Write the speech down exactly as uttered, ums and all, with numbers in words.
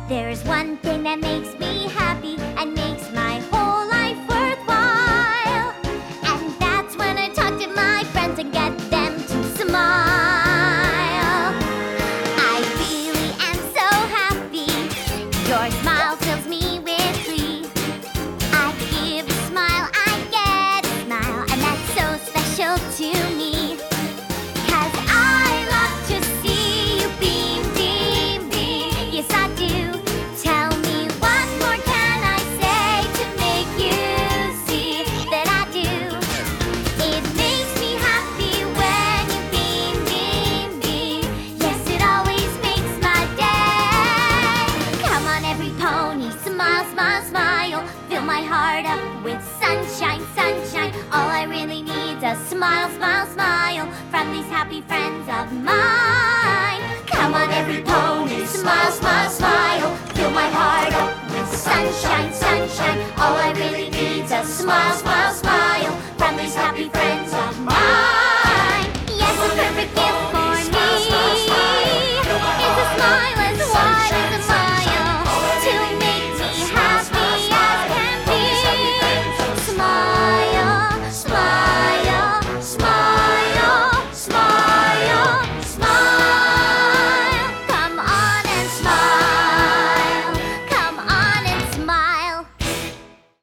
There's one thing that makes me happy and makes my whole life worthwhile, and that's when I talk to my friends and get them to smile. I really am so happy. Your smile fills me with glee. I give a smile, I get a smile, and that's so special to me. 'Cause I love to see you beam, beam, beam. Yes, I do. Tell me what more can I say to make you see that I do. It makes me happy when you beam, beam, beam. Yes, it always makes my day. Come on, every pony, smile, smile, smile. Fill my heart up with sunshine, sunshine. All I really need's a smile, smile, smile from these happy friends of mine. Come on, every pony, smile, smile, smile. Fill my heart up with sunshine, sunshine. All I really need's a smile, smile, smile from these happy friends of mine.